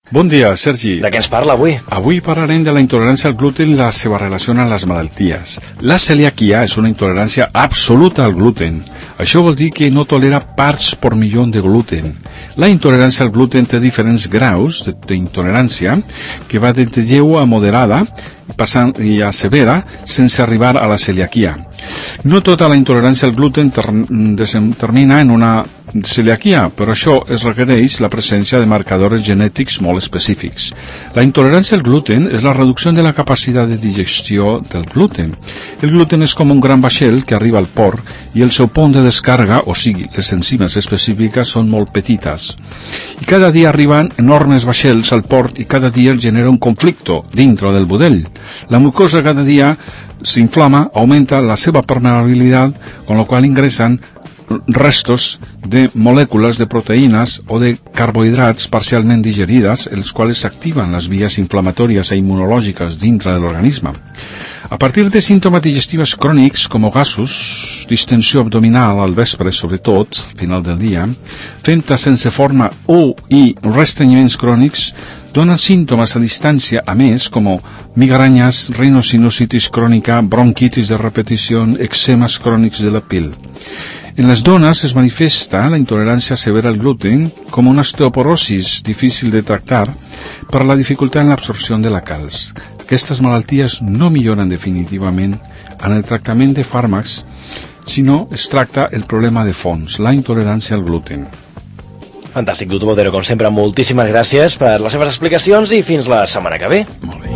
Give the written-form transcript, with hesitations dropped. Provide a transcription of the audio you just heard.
Bon dia, Sergi. De què ens parla avui? Avui parlarem de la intolerància al gluten i la seva relació amb les malalties. La celiaquia és una intolerància absoluta al gluten. Això vol dir que no tolera parts per milió de gluten. La intolerància al gluten té diferents graus d'intolerància, que va de lleu a moderada passant a severa sense arribar a la celiaquia. No tota la intolerància al gluten termina en una celiaquia, però això es requereix la presència de marcadors genètics molt específics. La intolerància al gluten és la reducció de la capacitat de digestió del gluten. El gluten és com un gran vaixell que arriba al port i el seu pont de descàrrega, o sigui, les enzimes específiques, són molt petites. I cada dia arriben enormes vaixells al port i cada dia genera un conflicte dintre del budell. La mucosa cada dia s'inflama, augmenta la seva permeabilitat, con lo cual ingresan restos de molècules de proteïnes o de carbohidrats parcialment digerides, els quals s'activen les vies inflamatòries i immunològiques dintre de l'organisme. A partir de símptomes digestius crònics com gasos, distensió abdominal al vespre, sobretot, al final del dia, fenta sense forma i restrenyiments crònics, donen símptomes a distància, a més, com migranyes, rinosinusitis crònica, bronquitis de repetició, eczemes crònics de la pell. En les dones es manifesta la intolerància severa al gluten com una osteoporosis difícil de tractar per la dificultat en l'absorció de la calç. Aquestes malalties no milloren definitivament en el tractament de fàrmacs, sinó es tracta el problema de fons, la intolerància al gluten. Fantàstic, doctor Botero, com sempre, moltíssimes gràcies per les seves explicacions i fins la setmana que ve. Molt bé.